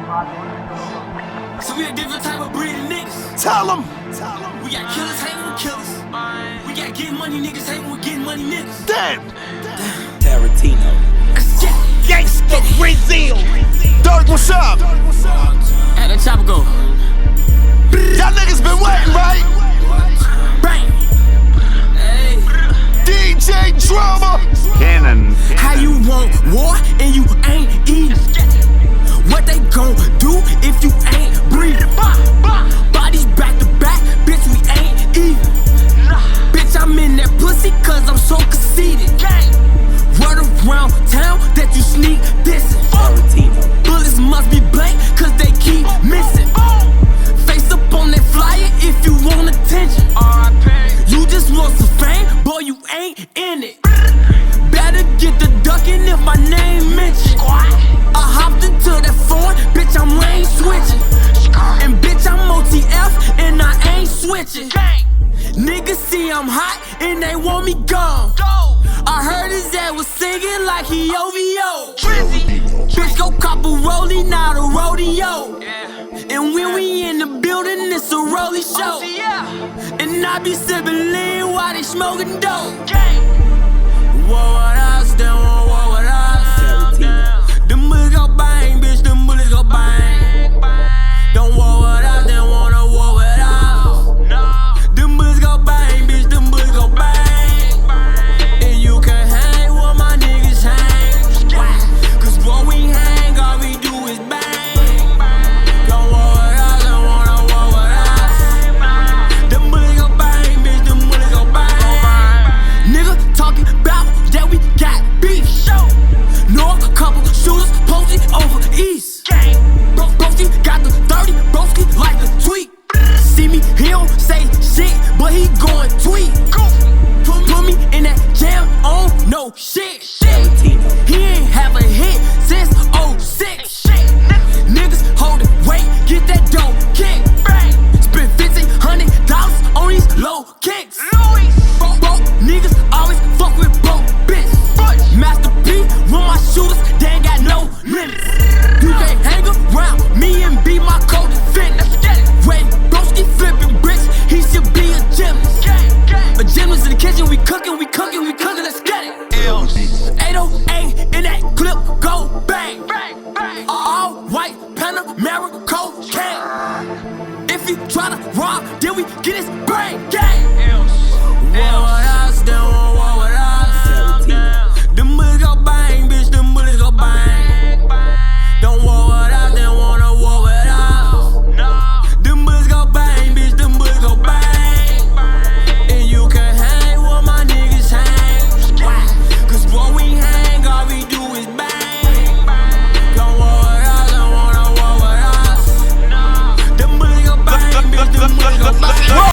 So we a different type of breed of niggas. Tell 'em. We got killers hanging with killers. We got getting money niggas hanging with getting money niggas. Damn. Tarantino. Gangsta Brazil. Dirk, what's up? Hey, that chopper go. Y'all niggas been waiting, right? Bang. Hey. DJ Drama. Cannon. How you want war and you ain't eating? What they gon' do if you ain't breathing? Bodies back to back, bitch, we ain't even. Bitch, I'm in that pussy cause I'm so conceited. Word around town that you sneak dissing. Bullets must be blank cause they keep missing. Face up on that flyer if you want attention. You just want some fame, boy, you ain't in it. Better get the ducking if my name mentioned. I hopped into that Ford, bitch, I'm lane switching. And bitch, I'm OTF and I ain't switching. Niggas see I'm hot and they want me gone. I heard his ass was singing like he OVO. Bitch, go cop a rollie, not a rodeo. And when we in the building, it's a rollie show. And I be sipping lean while they smoking dope. War with us, they won't war with us. Them bullets go bang, bitch, them bullets go bang. Don't war with us, they wanna war with us. Them bullets go bang, bitch, them bullets go bang. And you can hang where my niggas hang. Cause when we hang, all we do is bang. Don't war with us, they wanna war with us. Them bullets go bang, bitch, them bullets go bang. Nigga talking about that we got beef. Know a couple shooters posted over east. Broski got the 30, broski like a tweet. See me, he don't say shit, but he going tweet. Put me in that jam on no shit. He ain't have a hit since 06. Niggas hold it, wait, get that dope kick. Spend $1,500 on these low kicks. Broke niggas always fuck with broke bitch. Master P, run my shooters, they ain't got no limits. You can't hang around me and be my co-defendant. When broski flipping bricks, he should be a gymnast. A gymnast in the kitchen, we cooking, let's get it. 808 in that clip, go bang. All white Panamera cocaine. If you tryna rob, then we get his brain gang.